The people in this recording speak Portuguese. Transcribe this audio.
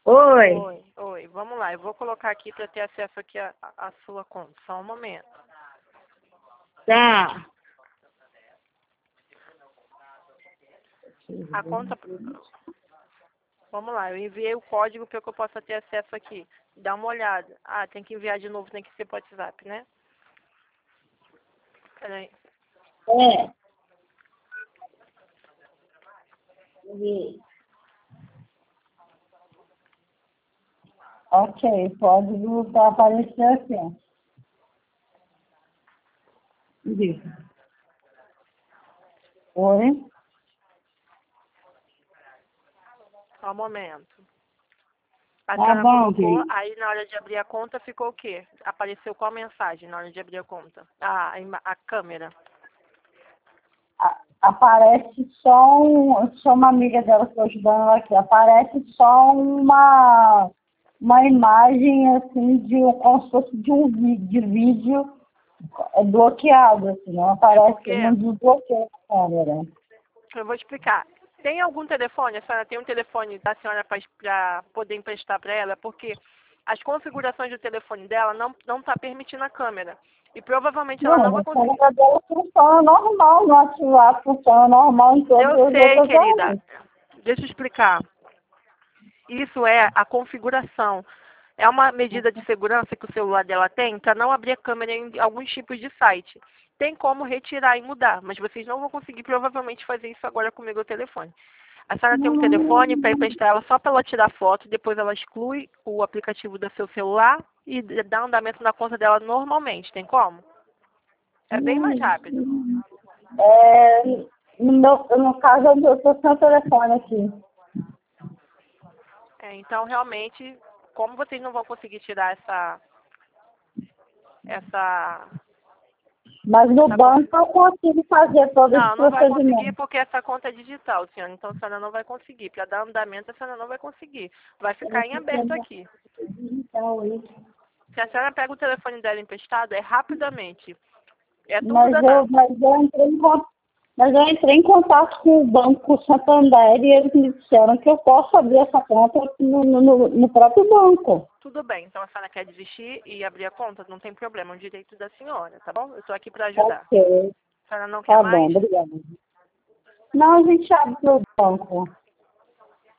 Oi. Oi. Vamos lá, eu vou colocar aqui para ter acesso aqui à sua conta. Só um momento. Tá. A conta... Vamos lá, eu enviei o código para que eu possa ter acesso aqui. Dá uma olhada. Ah, tem que enviar de novo, tem que ser pro WhatsApp, né? Peraí. É. Ok, o código tá aparecendo assim. Isso. Oi? Só um momento. A Tá senhora bom, colocou, querido. aí na hora de abrir a conta ficou o quê? Apareceu qual mensagem na hora de abrir a conta? Ah, a câmera. Aparece só eu sou uma amiga dela que estou ajudando ela aqui. Aparece só uma imagem assim como se fosse de vídeo bloqueado, assim, não aparece, Porque não desbloqueia a câmera. eu vou explicar. Tem algum telefone? A senhora tem um telefone da senhora para poder emprestar para ela? Porque as configurações do telefone dela não tá permitindo a câmera. E provavelmente ela Não, não mas vai a conseguir. câmera dela funciona normal, no WhatsApp funciona normal em todas Eu as sei, outras querida. áreas. Deixa eu explicar. Isso é a configuração. É uma medida de segurança que o celular dela tem para não abrir a câmera em alguns tipos de site. Tem como retirar e mudar, mas vocês não vão conseguir provavelmente fazer isso agora comigo ao telefone. A senhora tem um telefone para emprestar ela só para ela tirar foto, depois ela exclui o aplicativo do seu celular e dá andamento na conta dela normalmente. Tem como? É bem mais rápido. É, no caso, eu estou sem o telefone aqui. Então, realmente, como vocês não vão conseguir tirar essa Mas no Essa conta... banco eu consigo fazer todo esse Não vai conseguir procedimento. porque essa conta é digital, senhora. Então a senhora não vai conseguir. Para dar andamento, a senhora não vai conseguir. Vai ficar em aberto aqui. Digital isso. Se a senhora pega o telefone dela emprestado, é rapidamente. É tudo Mas eu, danado. mas eu entrei em contato, mas eu entrei em contato com o Banco Santander e eles me disseram que eu posso abrir essa conta no próprio banco. Tudo bem. Então a senhora quer desistir e abrir a conta? Não tem problema. É um direito da senhora, tá bom? Eu estou aqui para ajudar. Ok, A senhora não quer tá bom, mais? obrigada. Não, a gente abre pelo banco.